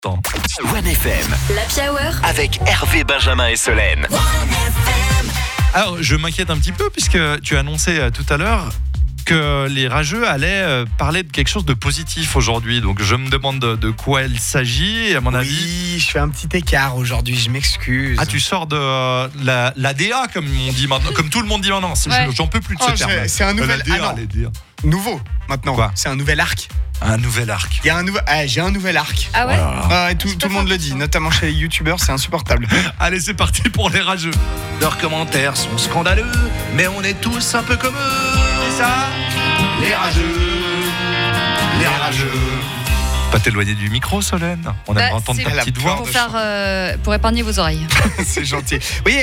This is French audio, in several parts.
One FM l'Happy Hour avec Hervé, Benjamin et Solène. Alors, je m'inquiète un petit peu puisque tu as annoncé tout à l'heure que les rageux allaient parler de quelque chose de positif aujourd'hui. Donc, je me demande de quoi il s'agit. Et à mon avis... Oui, je fais un petit écart aujourd'hui, je m'excuse. Ah, tu sors de la DA, comme on dit maintenant, comme tout le monde dit maintenant. Ouais. J'en peux plus de ce terme. C'est un nouvel... La DA, Ah non, les DA. nouveau maintenant. Quoi ? C'est un nouvel arc. Un nouvel arc. Il y a un nouveau... j'ai un nouvel arc. Ah ouais Ouais, tout le monde le dit, notamment chez les youtubeurs, c'est insupportable. Allez, c'est parti pour les rageux. Leurs commentaires sont scandaleux, mais on est tous un peu comme eux. Et ça, Les rageux, les rageux. pas t'éloigner du micro, Solène. On aimerait entendre c'est ta petite voix. pour épargner vos oreilles. C'est gentil. Oui,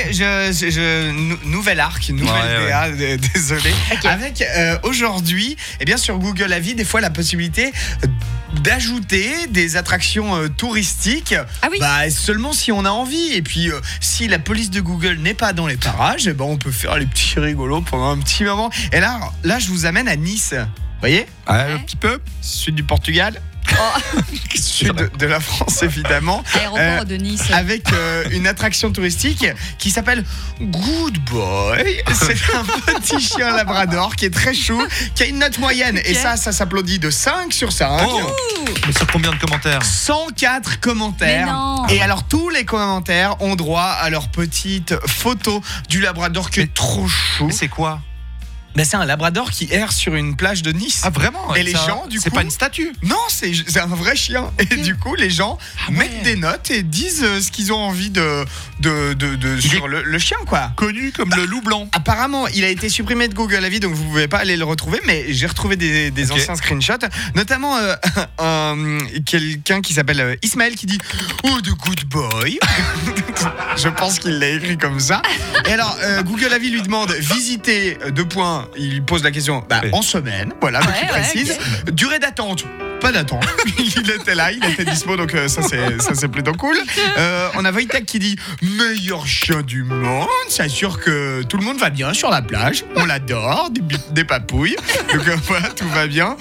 nouvel arc, nouvelle DA, désolé. Okay. Avec aujourd'hui, eh bien sur Google Avis, des fois la possibilité d'ajouter des attractions touristiques. Ah oui. Seulement si on a envie. Et puis si la police de Google n'est pas dans les parages, eh ben, on peut faire les petits rigolos pendant un petit moment. Et là, je vous amène à Nice. Vous voyez, Un petit peu. sud du Portugal, sud de la France évidemment. Aéroport de Nice. Avec une attraction touristique qui s'appelle Good Boy. C'est un petit chien labrador qui est très chou, qui a une note moyenne. Et ça s'applaudit de 5 sur 5. Oh. Mais sur combien de commentaires ? 104 commentaires. Mais non. Et alors tous les commentaires ont droit à leur petite photo du labrador qui est trop chou. Mais c'est quoi ? C'est un labrador qui erre sur une plage de Nice. Ah, vraiment ? Et les gens, du c'est coup- pas une statue ? Non, c'est un vrai chien. Et du coup, les gens mettent des notes et disent ce qu'ils ont envie de sur le chien, quoi. Connu comme le loup blanc. Apparemment, il a été supprimé de Google Avis, donc vous pouvez pas aller le retrouver. Mais j'ai retrouvé des Ok. anciens screenshots, notamment quelqu'un qui s'appelle Ismaël qui dit "Oh, the good boy." Je pense qu'il l'a écrit comme ça. Et alors, Google Avis lui demande visiter 2 points. Il pose la question Oui. en semaine. Voilà, donc il précise. ok. Durée d'attente. Pas d'attente. Il était là, il était dispo, donc ça c'est plutôt cool. On a Wojtek qui dit meilleur chien du monde, s'assure que tout le monde va bien sur la plage. On l'adore, des papouilles. Donc voilà, tout va bien.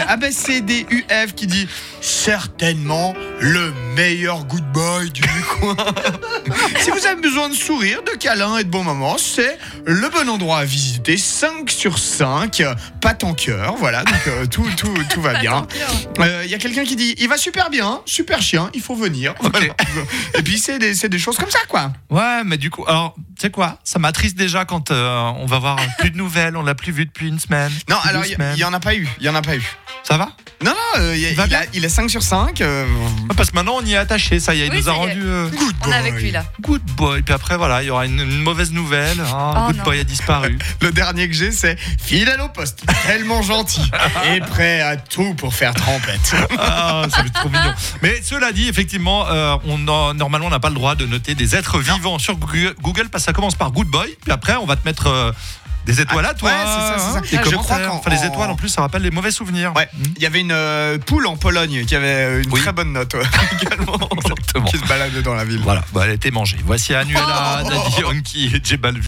ABCDUF qui dit certainement le meilleur good boy du coin. Si vous avez besoin de sourire, de câlins et de bons moments, c'est le bon endroit à visiter. 5 sur 5, patte en cœur. Voilà, donc tout va bien. Il y a quelqu'un qui dit il va super bien, super chien, il faut venir. Ok. Voilà. Et puis c'est des choses comme ça, quoi. Ouais, mais du coup, alors, tu sais quoi ? Ça m'attriste déjà quand on va voir plus de nouvelles, on l'a plus vu depuis une semaine. Non, depuis alors 2 il semaines. y en a pas eu. Ça va ? Non, va bien il a 5 sur 5. Ah, parce que maintenant on y est attaché, ça y est, il Oui, nous a ça y est. rendu Good On boy. est avec lui là. good boy. Puis après, voilà, il y aura une mauvaise nouvelle. Oh, Good non. boy a disparu. Le dernier que j'ai, c'est fidèle au poste, tellement gentil et prêt à tout pour faire trempette. Ah, ça va être trop mignon. Mais cela dit, effectivement, normalement, on n'a pas le droit de noter des êtres vivants sur Google parce que ça commence par good boy. Puis après, on va te mettre des étoiles à toi. Ouais, c'est ça. Des Je crois commentaires. Enfin, les étoiles, en plus, ça rappelle les mauvais souvenirs. Ouais, il y avait une poule en Pologne qui avait une Oui. très bonne note également, Exactement. qui se baladait dans la ville. Voilà, elle a été mangée. Voici Anuela, Daddy Yankee et J Balvin.